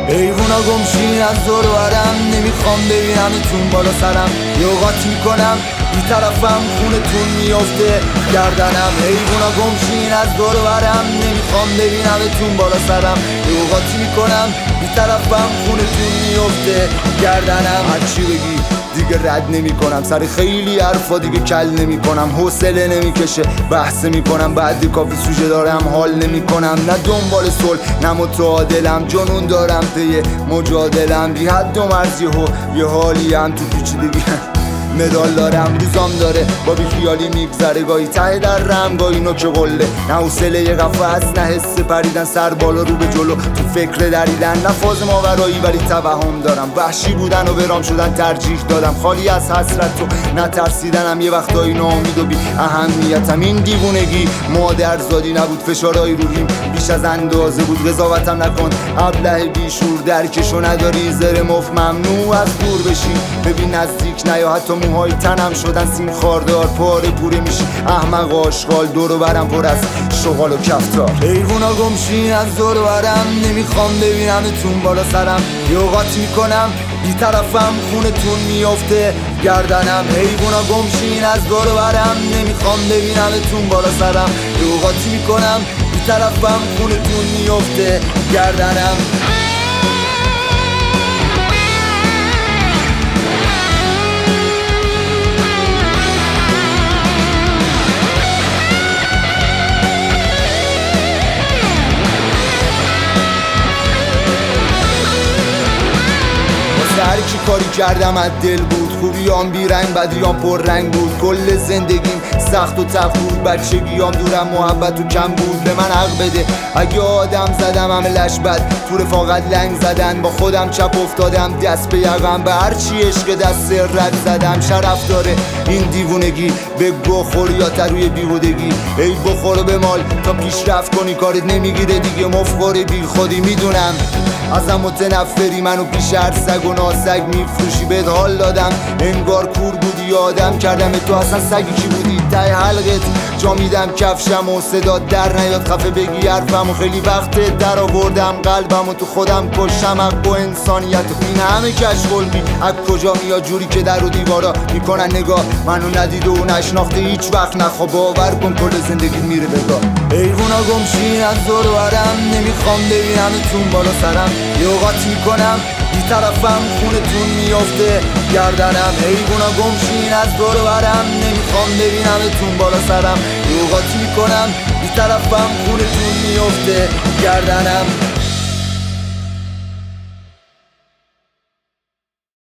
حیوونا گمشین از دور برم، نمیخوام ببینمتون بالا سرم. یه اوقات میکنم بی طرفم خونتون میافته گردنم. حیوونا گمشین از دور برم، نمیخوام ببینمتون بالا سرم. یه اوقات میکنم بی طرفم خونتون میافته گردنم. هرچی بگی دیگه رد نمی کنم، سر خیلی حرفا دیگه کل نمی کنم. حوصله نمیکشه بحث میکنم، بعد کافی سوژه دارم حال نمی کنم. نه دنبال صلح نه متعادلم، جنون دارم پی مجادلم. بی حد و مرزی یه حالی هم تو پیچیدگی مدال دارم. روزام داره با بی خیالی میگذره، گاهی ته در رم گاهی نوک قله. نه حوصله یه قفس نه حس پریدن، سر بالا رو به جلو تو فکر دریدن. نه فاز ماورایی ولی توهم دارم، وحشی بودن و برام شدن ترجیح دادم. خالی از حسرت و نترسیدنم، یه وقتایی ناامید و بی اهمیتم. این دیوونگی مادر زادی نبود، فشارهای روحیم بیش از اندازه بود. قضاوتم نکن ابله بیشور، درکشو نداری زر مفت ممنوع از دور بشی. ببین نزدیک نیا، حتی موهای تنم شدن سیم خاردار. پاره پوره میشی احمق آشغال، دور و برم پر از شغال و کفتار. حیوونا گمشین از دور و برم، نمیخوام ببینمتون بالا سرم. یه اوقات میکنم بی طرفم خونتون میافته گردنم. حیوونا گمشین از دور و برم، نمیخوام ببینمتون بالا سرم. یه اوقات میکنم بی طرفم خونتون میافته گردنم. هرکی کاری کردم از دل بود، خوبیام بیرنگ بدیام پر رنگ بود. کل زندگیم سخت و تف بود، بچگیام دورم محبت و کم بود. به من حق بده اگه آدم زدم عملش بد، تو رفاقت لنگ زدن با خودم چپ افتادم دست به یقم. به هرچی عشق دست رد زدم. شرف داره این دیوونگی، به گو خور یا تروی بیهودگی. ای بخور و به مال تا پیشرفت کنی، کارت نمیگیره دیگه مفخوری بی خودی. میدونم ازم متنفری، منو پیش هر سگ و ناسگ میفروشی. بهت حال دادم انگار کور بودی، آدم کردم تو اصلا سگی کی بودی. ته حلقت جا میدم کفشم و صدا در نیاد خفه بگی حرفم. و خیلی وقت در آوردم قلبم و تو خودم کشم حق و انسانیت. این همه کشغلبی از کجا میاد؟ جوری که در و دیوارا میکنن نگاه، منو ندیده و نشناخته هیچ وقت نخوا. باور کن کل زندگی میره بگاه. حیوونا گمشین از دور و برم، نمیخوام ببینمتون بالا سرم. یه اوقات میکنم بی طرفم خونتون میافته گردنم. حیوونا گمشین از دور و برم، نمیخوام ببینمتون بالا سرم. یه اوقات میکنم بی طرفم خونتون میافته گردنم.